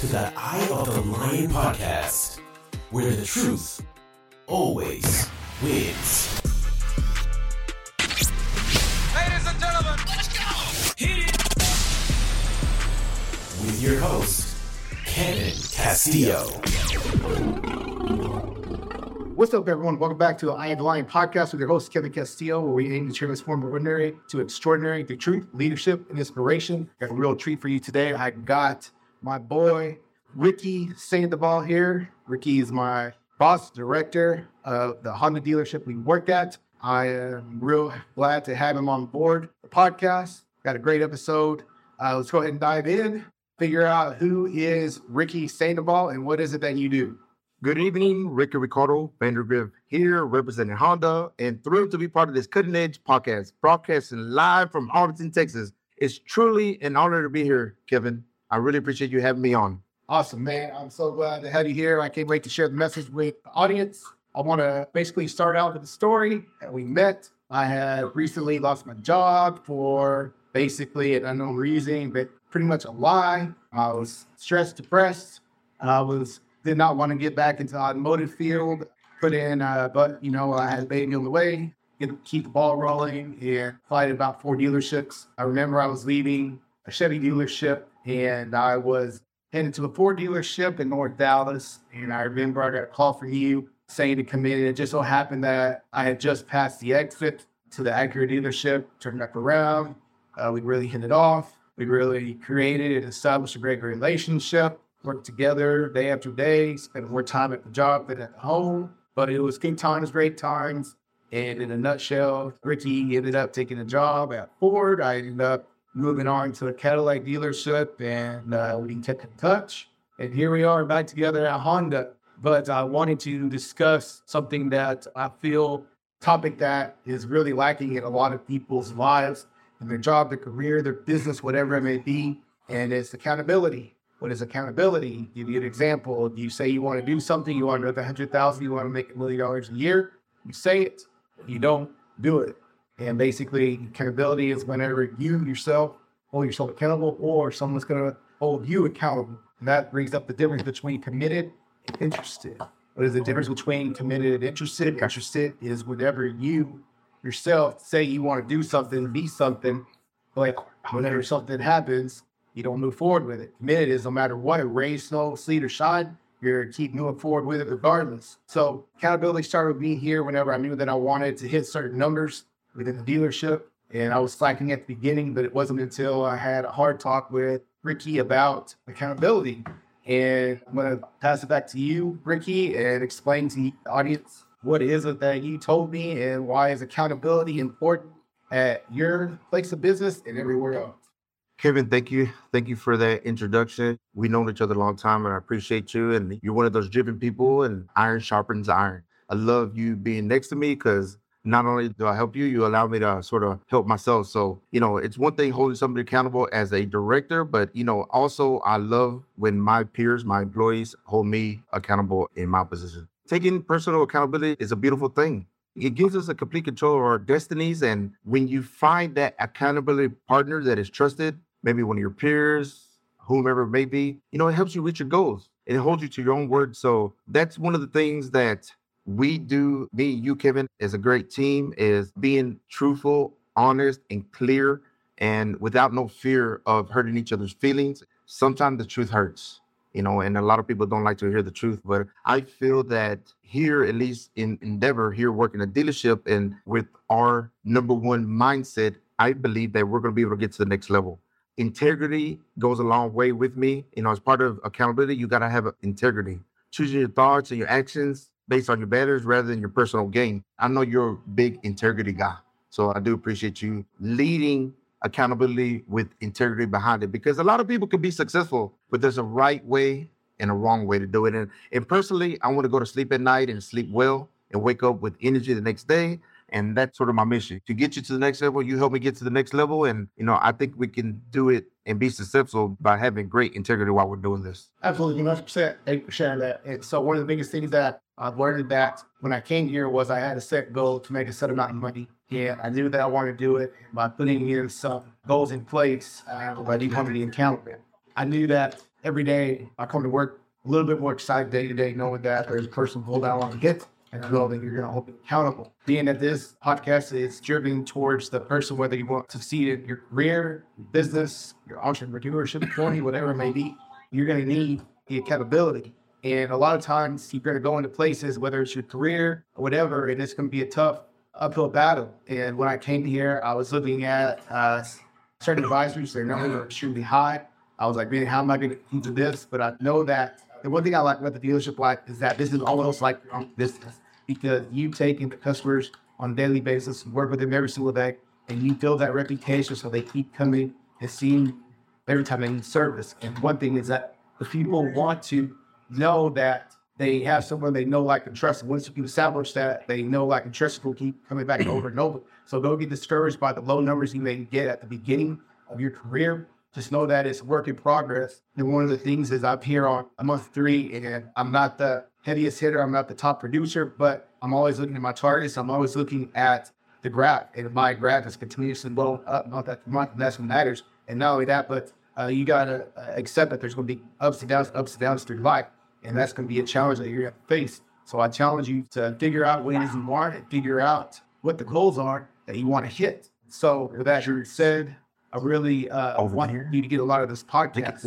the Eye of the Lion podcast, where the truth always wins. Ladies and gentlemen, let's go! Hit it! With your host, Kevin Castillo. What's up, everyone? Welcome back to the Eye of the Lion podcast with your host, Kevin Castillo, where we aim to transform ordinary to extraordinary through truth, leadership, and inspiration. Got a real treat for you today. I got my boy, Ricky Sandoval here. Ricky is my boss, director of the Honda dealership we work at. I am real glad to have him on board the podcast. Got a great episode. Let's go ahead and dive in, figure out who is Ricky Sandoval and what is it that you do. Good evening, Ricky Ricardo Vandergriff here, representing Honda, and thrilled to be part of this cutting-edge podcast, broadcasting live from Arlington, Texas. It's truly an honor to be here, Kevin. I really appreciate you having me on. Awesome, man. I'm so glad to have you here. I can't wait to share the message with the audience. I want to basically start out with the story that we met. I had recently lost my job for basically an unknown reason, but pretty much a lie. I was stressed, depressed. Did not want to get back into the automotive field, but I had a baby on the way, keep the ball rolling, and applied at about 4 dealerships. I remember I was leaving a Chevy dealership, and I was headed to a Ford dealership in North Dallas, and I remember I got a call from you saying to come in. It just so happened that I had just passed the exit to the Acura dealership, turned back around. We really hit it off. We really created and established a great relationship. Worked together day after day, spent more time at the job than at home. But it was good times, great times. And in a nutshell, Ricky ended up taking a job at Ford. I ended up moving on to a Cadillac dealership, and we kept in touch. And here we are back together at Honda. But I wanted to discuss something that I feel, topic that is really lacking in a lot of people's lives, in their job, their career, their business, whatever it may be. And it's accountability. What is accountability? Give you an example. You say you want to do something, you want to make $100,000, you want to make $1 million a year. You say it, you don't do it. And basically, accountability is whenever you yourself hold yourself accountable, or someone's going to hold you accountable. And that brings up the difference between committed and interested. What is the difference between committed and interested? Interested is whenever you yourself say you want to do something, be something, but whenever something happens, you don't move forward with it. Committed is no matter what, rain, snow, sleet, or shine, you're keep moving forward with it regardless. So accountability started with me here whenever I knew that I wanted to hit certain numbers within the dealership. And I was slacking at the beginning, but it wasn't until I had a hard talk with Ricky about accountability. And I'm going to pass it back to you, Ricky, and explain to the audience what is it that you told me and why is accountability important at your place of business and everywhere else. Kevin, thank you. Thank you for that introduction. We've known each other a long time, and I appreciate you. And you're one of those driven people, and iron sharpens iron. I love you being next to me because not only do I help you, you allow me to sort of help myself. So, it's one thing holding somebody accountable as a director, but, also I love when my peers, my employees hold me accountable in my position. Taking personal accountability is a beautiful thing. It gives us a complete control of our destinies. And when you find that accountability partner that is trusted, maybe one of your peers, whomever it may be, it helps you reach your goals. It holds you to your own word. So that's one of the things that we do, me and you, Kevin, as a great team, is being truthful, honest, and clear, and without no fear of hurting each other's feelings. Sometimes the truth hurts, and a lot of people don't like to hear the truth. But I feel that here, at least in Endeavor, here working a dealership, and with our number one mindset, I believe that we're going to be able to get to the next level. Integrity goes a long way with me. As part of accountability, you got to have integrity. Choosing your thoughts and your actions based on your values rather than your personal gain. I know you're a big integrity guy. So I do appreciate you leading accountability with integrity behind it, because a lot of people can be successful, but there's a right way and a wrong way to do it. And personally, I want to go to sleep at night and sleep well and wake up with energy the next day. And that's sort of my mission, to get you to the next level. You help me get to the next level. And, I think we can do it and be successful by having great integrity while we're doing this. Absolutely, 100%. Thank you for sharing that. And so one of the biggest things that I've learned that when I came here was I had a set goal to make a set amount of money. And I knew that I wanted to do it by putting in some goals in place. I wanted to be accountable. I knew that every day I come to work a little bit more excited day to day, knowing that there's a person goal that I want to hit, and I know that you're going to hold me accountable. Being that this podcast is driven towards the person, whether you want to succeed in your career, your business, your entrepreneurship journey, whatever it may be, you're going to need the accountability. And a lot of times you're going to go into places, whether it's your career or whatever, and it's going to be a tough uphill battle. And when I came here, I was looking at certain advisors. Their numbers are extremely high. I was like, man, how am I going to do this? But I know that the one thing I like about the dealership life is that this is almost like your own business, because you take in the customers on a daily basis, work with them every single day, and you build that reputation so they keep coming and seeing you every time they need service. And one thing is that the people want to know that they have someone they know, like, and trust. And once you establish that they know, like, and trust, will keep coming back over and over. So don't get discouraged by the low numbers you may get at the beginning of your career. Just know that it's a work in progress. And one of the things is I'm here on month 3, and I'm not the heaviest hitter. I'm not the top producer, but I'm always looking at my targets. I'm always looking at the graph, and my graph is continuously blowing up. Not that much, that's what matters. And not only that, but you got to accept that there's going to be ups and downs through life. And that's going to be a challenge that you're going to face. So I challenge you to figure out what it is you want and figure out what the goals are that you want to hit. So with that being said, I really want you to get a lot of this podcast.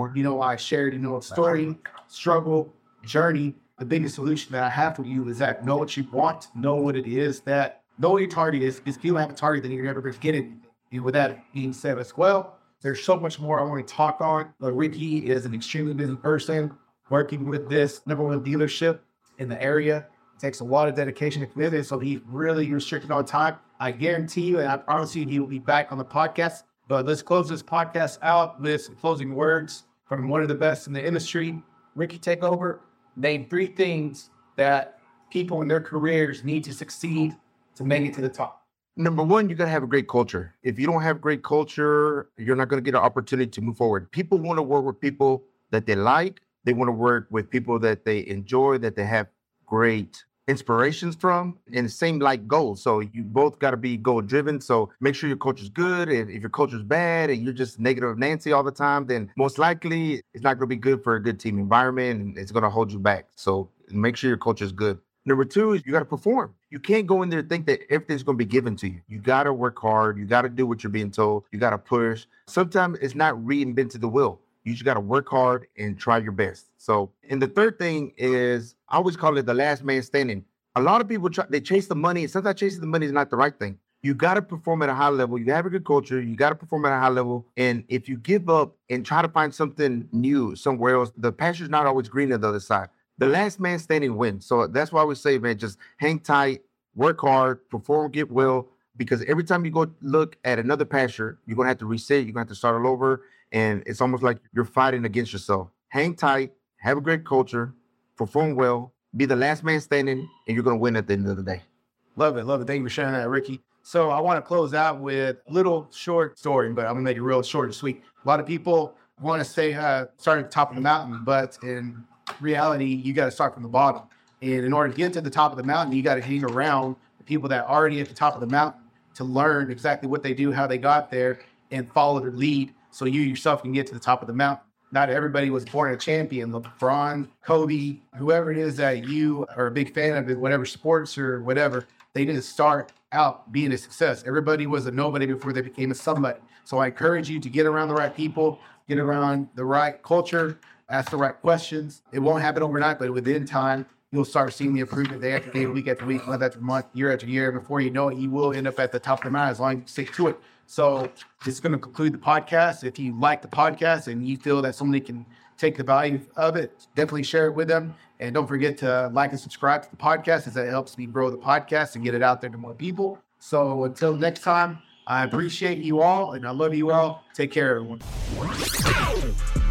I shared, a story, struggle, journey. The biggest solution that I have for you is that know what you want, know what it is, know what your target is. Because if you don't have a target, then you're never going to get it. And with that being said as well, there's so much more I want to talk on. Ricky is an extremely busy person working with this #1 dealership in the area. It takes a lot of dedication and commitment, so he's really restricted on time. I guarantee you, and I promise you, he will be back on the podcast. But let's close this podcast out with some closing words from one of the best in the industry. Ricky, take over. Name 3 things that people in their careers need to succeed to make it to the top. Number 1, you got to have a great culture. If you don't have great culture, you're not going to get an opportunity to move forward. People want to work with people that they like. They want to work with people that they enjoy, that they have great inspirations from, and the same like goals. So you both got to be goal driven. So make sure your culture's good. And if your culture's bad and you're just negative Nancy all the time, then most likely it's not going to be good for a good team environment, and it's going to hold you back. So make sure your culture's good. Number 2 is you got to perform. You can't go in there and think that everything's going to be given to you. You got to work hard. You got to do what you're being told. You got to push. Sometimes it's not reinventing the wheel. You just got to work hard and try your best. So, and the third thing is, I always call it the last man standing. A lot of people they chase the money, and sometimes chasing the money is not the right thing. You got to perform at a high level. You have a good culture. You got to perform at a high level. And if you give up and try to find something new somewhere else, the pasture's not always green on the other side. The last man standing wins. So that's why I would say, man, just hang tight, work hard, perform, get well, because every time you go look at another pasture, you're going to have to reset. You're going to have to start all over. And it's almost like you're fighting against yourself. Hang tight, have a great culture, perform well, be the last man standing, and you're going to win at the end of the day. Love it. Love it. Thank you for sharing that, Ricky. So I want to close out with a little short story, but I'm going to make it real short and sweet. A lot of people want to say start at the top of the mountain, but in reality, you got to start from the bottom. And in order to get to the top of the mountain, you got to hang around the people that are already at the top of the mountain to learn exactly what they do, how they got there, and follow their lead so you yourself can get to the top of the mountain. Not everybody was born a champion. LeBron, Kobe, whoever it is that you are a big fan of, whatever sports or whatever, they didn't start out being a success. Everybody was a nobody before they became a somebody. So I encourage you to get around the right people, get around the right culture, ask the right questions. It won't happen overnight, but within time, you'll start seeing the improvement day after day, week after week, month after month, year after year. Before you know it, you will end up at the top of the mountain as long as you stick to it. So this is going to conclude the podcast. If you like the podcast and you feel that somebody can take the value of it, definitely share it with them. And don't forget to like and subscribe to the podcast, as that helps me grow the podcast and get it out there to more people. So until next time, I appreciate you all and I love you all. Take care, everyone.